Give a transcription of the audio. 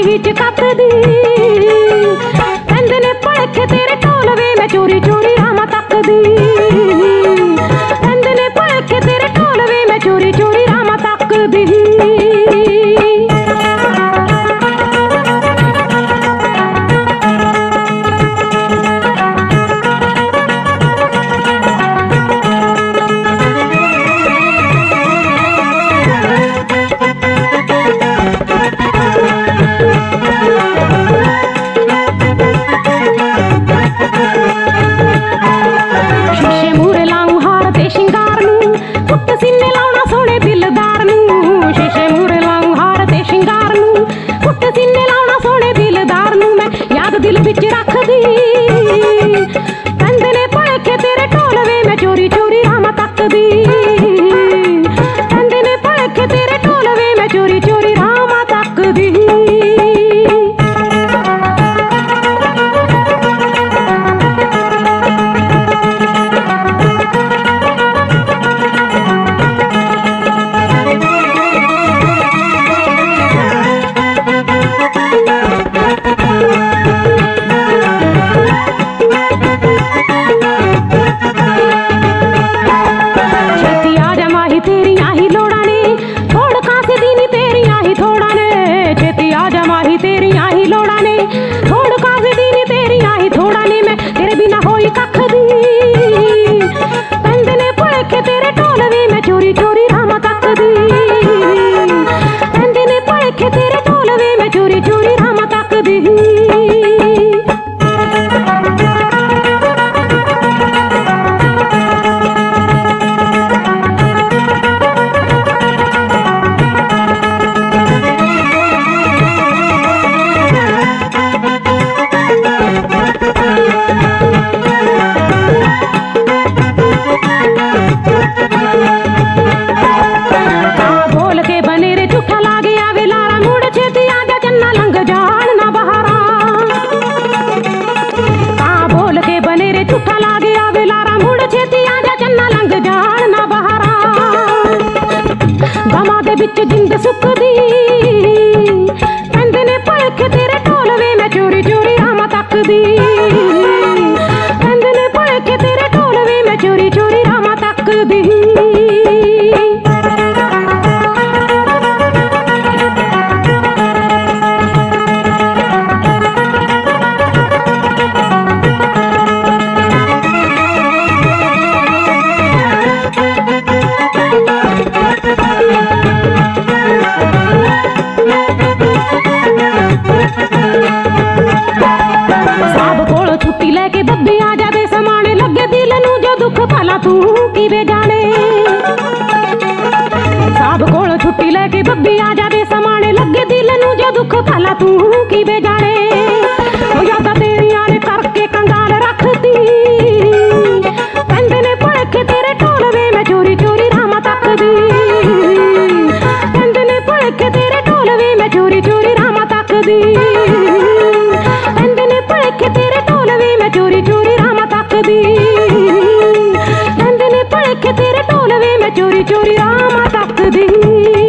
हिचकदी कहंदे ने भलेखे तेरे ढोल वे मैं चोरी चोरी रामा तकदी कहंदे ने भलेखे तेरे ढोल वे मैं चोरी चोरी रामा तकदी दिल बिच रखदी कहंदे ने भलेखे तेरे ढोल वे मैं चोरी चोरी रामा तकदी कहंदे ने भलेखे तेरे ढोल वे मैं चोरी चोरी रामा तकदी बिच जिंद सुकदी कहंदे ने भलेखे तेरे ढोल वे मैं चोरी चोरी रामा तकदी कहंदे ने भलेखे तेरे ढोल वे मैं चोरी चोरी रामा तकदी तू किवे जाने साहब कोल छुट्टी लेके बब्बी आ जावे समाने लगे दिल नू जो दुख भला तू किवे जाने ओ यादा तेरियां ने करके कंगाल रखती कहंदे ने भलेखे तेरे ढोल वे मैं चोरी चोरी रामा तकदी कहंदे ने भलेखे तेरे ढोल वे मैं चोरी चोरी रामा तकदी कहंदे ने भलेखे तेरे ढोल वे मैं चोरी चोरी रामा तकदी तेरे ढोल वे मैं चोरी चोरी रामा तकदी।